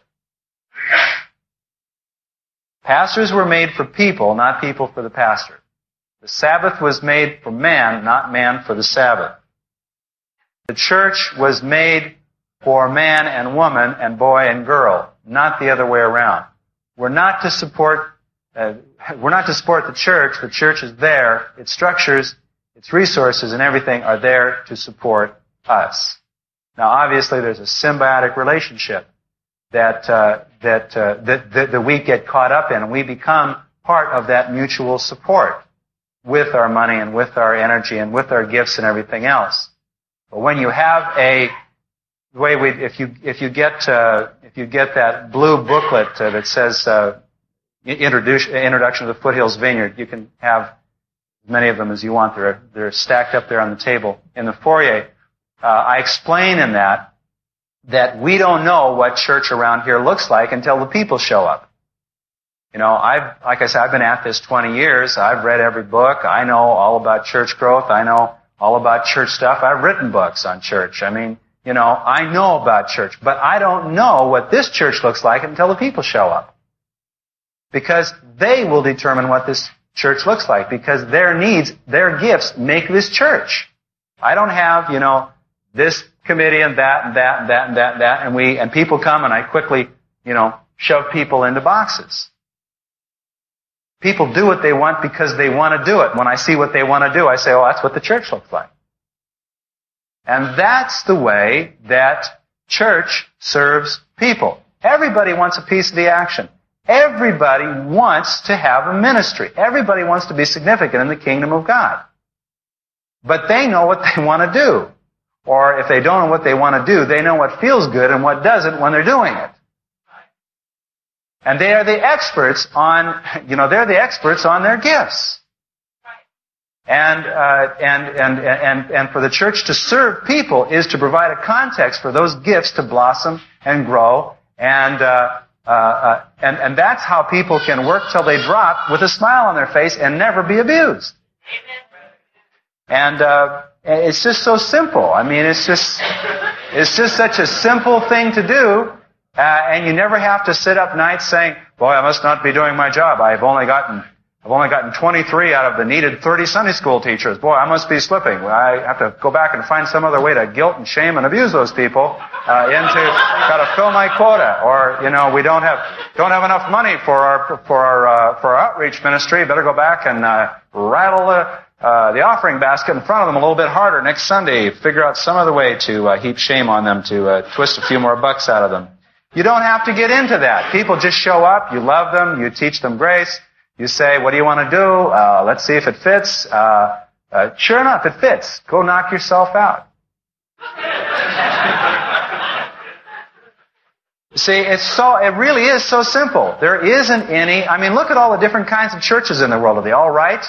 A: Pastors were made for people, not people for the pastor. The Sabbath was made for man, not man for the Sabbath. The church was made for man and woman and boy and girl, not the other way around. We're not to support, uh, we're not to support the church. The church is there. Its structures, its resources, and everything are there to support us. Now, obviously, there's a symbiotic relationship that uh, that, uh, that that that we get caught up in, and we become part of that mutual support with our money and with our energy and with our gifts and everything else. But when you have a the way we, if you if you get uh, if you get that blue booklet uh, that says uh, introduction introduction to the Foothills Vineyard, you can have as many of them as you want. They're they're stacked up there on the table in the foyer. Uh, I explain in that that we don't know what church around here looks like until the people show up. You know, I've like I said, I've been at this twenty years. I've read every book. I know all about church growth. I know all about church stuff. I've written books on church. I mean, you know, I know about church, but I don't know what this church looks like until the people show up. Because they will determine what this church looks like, because their needs, their gifts make this church. I don't have, you know, this committee and that and that and that and that and that, and we, and people come and I quickly, you know, shove people into boxes. People do what they want because they want to do it. When I see what they want to do, I say, oh, that's what the church looks like. And that's the way that church serves people. Everybody wants a piece of the action. Everybody wants to have a ministry. Everybody wants to be significant in the kingdom of God. But they know what they want to do. Or if they don't know what they want to do, they know what feels good and what doesn't when they're doing it. And they are the experts on, you know, they're the experts on their gifts. And, uh, and, and, and, and for the church to serve people is to provide a context for those gifts to blossom and grow. And, uh, uh, uh, and, and that's how people can work till they drop with a smile on their face and never be abused. And, uh, it's just so simple. I mean, it's just, it's just such a simple thing to do. Uh, and you never have to sit up nights saying, boy, I must not be doing my job. I've only gotten, I've only gotten twenty-three out of the needed thirty Sunday school teachers. Boy, I must be slipping. I have to go back and find some other way to guilt and shame and abuse those people, uh, into, gotta fill my quota. Or, you know, we don't have, don't have enough money for our, for our, uh, for our outreach ministry. Better go back and, uh, rattle the, uh, the offering basket in front of them a little bit harder next Sunday. Figure out some other way to, uh, heap shame on them, to, uh, twist a few more bucks out of them. You don't have to get into that. People just show up, you love them, you teach them grace, you say, what do you want to do? Uh, let's see if it fits. Uh, uh, sure enough, it fits. Go knock yourself out. See, it's so, it really is so simple. There isn't any, I mean, look at all the different kinds of churches in the world. Are they all right?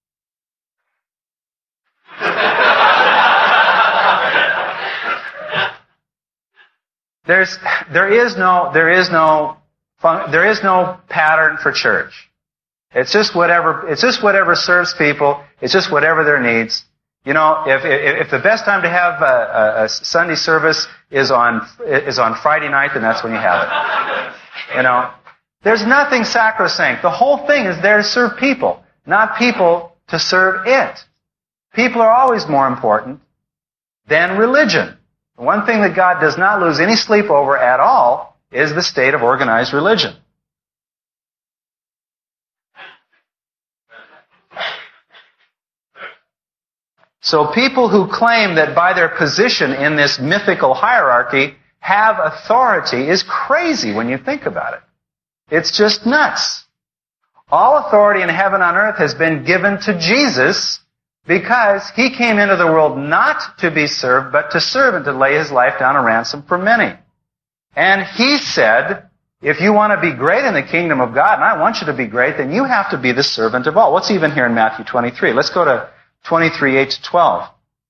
A: There's, there is no, there is no, there is no pattern for church. It's just whatever, it's just whatever serves people. It's just whatever their needs. You know, if, if, if the best time to have a, a, a Sunday service is on, is on Friday night, then that's when you have it. You know, there's nothing sacrosanct. The whole thing is there to serve people, not people to serve it. People are always more important than religion. The one thing that God does not lose any sleep over at all is the state of organized religion. So people who claim that by their position in this mythical hierarchy have authority is crazy when you think about it. It's just nuts. All authority in heaven and on earth has been given to Jesus because He came into the world not to be served, but to serve and to lay His life down a ransom for many. And He said, if you want to be great in the kingdom of God, and I want you to be great, then you have to be the servant of all. What's even here in Matthew twenty-three? Let's go to twenty-three, eight to twelve.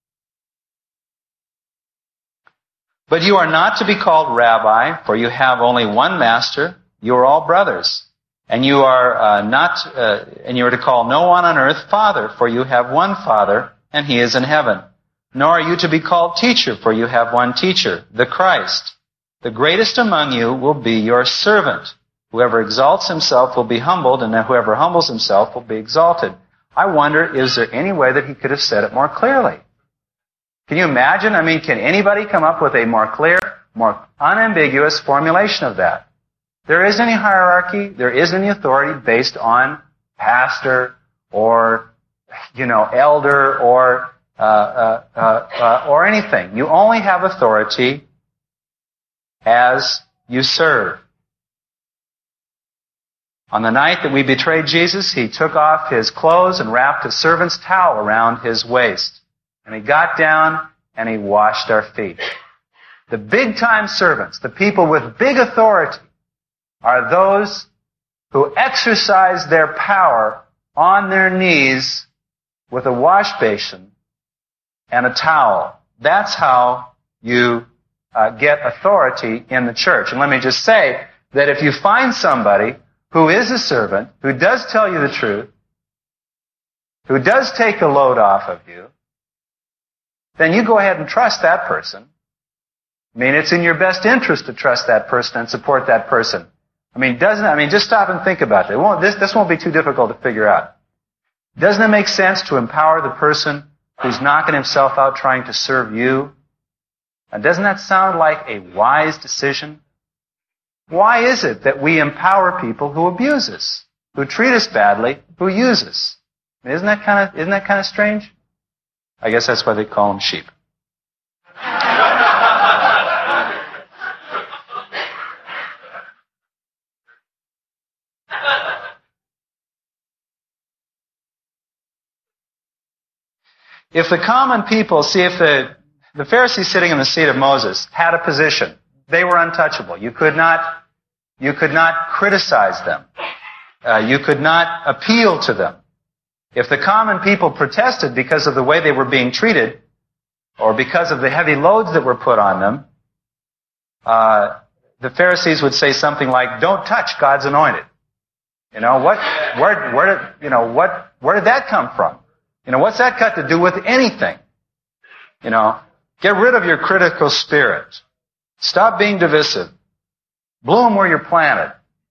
A: But you are not to be called rabbi, for you have only one master. You are all brothers. And you are uh, not, uh, and you are to call no one on earth Father, for you have one Father, and He is in heaven. Nor are you to be called teacher, for you have one teacher, the Christ. The greatest among you will be your servant. Whoever exalts himself will be humbled, and whoever humbles himself will be exalted. I wonder, is there any way that He could have said it more clearly? Can you imagine? I mean, can anybody come up with a more clear, more unambiguous formulation of that? There isn't any hierarchy. There isn't any authority based on pastor or, you know, elder or uh, uh, uh, uh, or anything. You only have authority as you serve. On the night that we betrayed Jesus, He took off His clothes and wrapped a servant's towel around His waist. And He got down and He washed our feet. The big-time servants, the people with big authority, are those who exercise their power on their knees with a wash basin and a towel. That's how you uh, get authority in the church. And let me just say that if you find somebody who is a servant, who does tell you the truth, who does take a load off of you, then you go ahead and trust that person. I mean, it's in your best interest to trust that person and support that person. I mean, doesn't it? I mean, just stop and think about it. It won't, this, this won't be too difficult to figure out. Doesn't it make sense to empower the person who's knocking himself out trying to serve you? And doesn't that sound like a wise decision? Why is it that we empower people who abuse us, who treat us badly, who use us? I mean, isn't that kind of, isn't that kind of strange? I guess that's why they call them sheep. If the common people, see if the, the Pharisees sitting in the seat of Moses had a position, they were untouchable. You could not, you could not criticize them. Uh, you could not appeal to them. If the common people protested because of the way they were being treated, or because of the heavy loads that were put on them, uh, the Pharisees would say something like, "Don't touch God's anointed." You know, what, where, where did, you know, what, where did that come from? You know, what's that got to do with anything? You know, get rid of your critical spirit. Stop being divisive. Bloom where you're planted.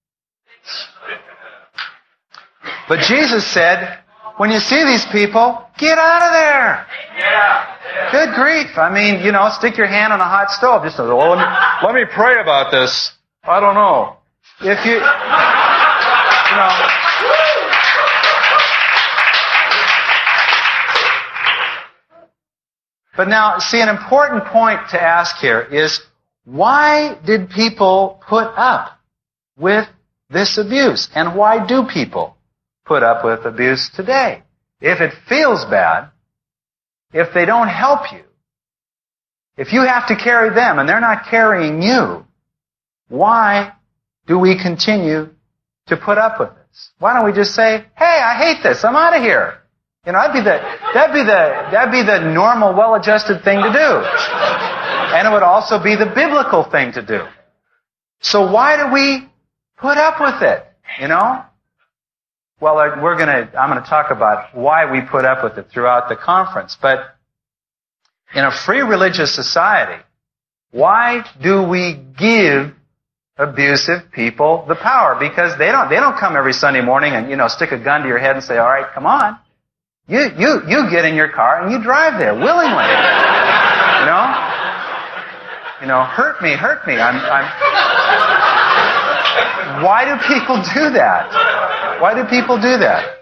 A: But Jesus said, when you see these people, get out of there. Good grief. I mean, you know, stick your hand on a hot stove. Just, well, let me, let me pray about this. I don't know. If you, you know, but now, see, an important point to ask here is, why did people put up with this abuse? And why do people put up with abuse today? If it feels bad, if they don't help you, if you have to carry them and they're not carrying you, why do we continue to put up with this? Why don't we just say, hey, I hate this, I'm out of here. You know, that'd be the, that'd be the, that'd be the normal, well-adjusted thing to do. And it would also be the biblical thing to do. So why do we put up with it? You know? well, we're going to, I'm going to talk about why we put up with it throughout the conference. But in a free religious society, why do we give abusive people the power? Because they don't, they don't come every Sunday morning and, you know, stick a gun to your head and say, all right, come on. You, you, you get in your car and you drive there willingly. You know? You know, hurt me, hurt me. I'm, I'm... Why do people do that? Why do people do that?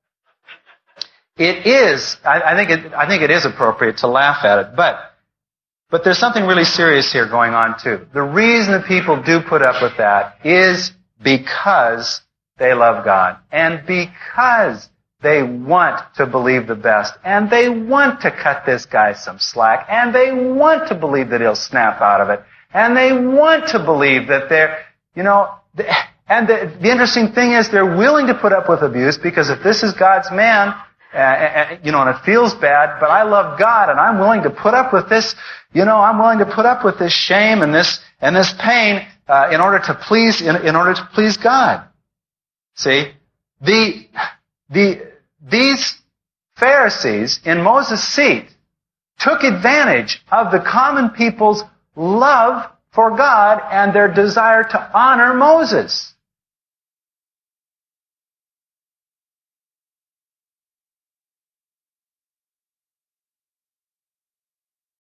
A: It is, I, I think it, I think it is appropriate to laugh at it, but, but there's something really serious here going on too. The reason that people do put up with that is because they love God, and because they want to believe the best, and they want to cut this guy some slack, and they want to believe that he'll snap out of it, and they want to believe that they're, you know, and the, the interesting thing is they're willing to put up with abuse because if this is God's man, uh, uh, you know, and it feels bad, but I love God and I'm willing to put up with this, you know, I'm willing to put up with this shame and this, and this pain, uh, in order to please, in, in order to please God. See? The, the, these Pharisees in Moses' seat took advantage of the common people's love for God and their desire to honor Moses.